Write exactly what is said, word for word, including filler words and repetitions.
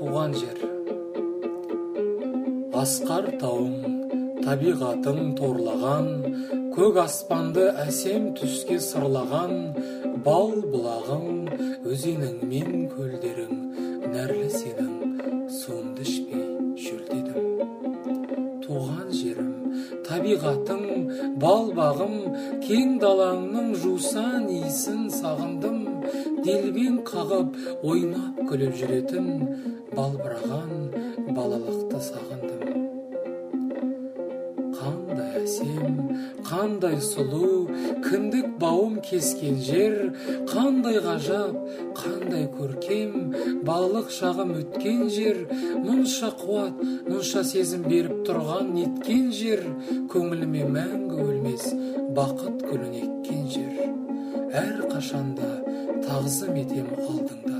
туған жер. Асқар тауың, табиғатың торлаған, көк аспанды әсем түске сырлаған, бал бұлағың, өзенің мен көлдерің, нәрлі сенің суыңды ішпей шөлдедім. Туған жерім, табиғатың, бал бағым, кең далаңның жусан иісін сағындым. Делбен қағып, ойнап күліп жүретін, балбыраған балалықты сағындым. Қандай әсем, қандай сұлу, кіндік бауым кескен жер, қандай ғажап, қандай көркем, балалық шағым өткен жер, мұнша қуат, мұнша сезім беріп тұрған неткен жер, көңіліме мәңгі өлмес бақыт гүлін еккен жер. Әр қашанда тағзым етем алдыңда.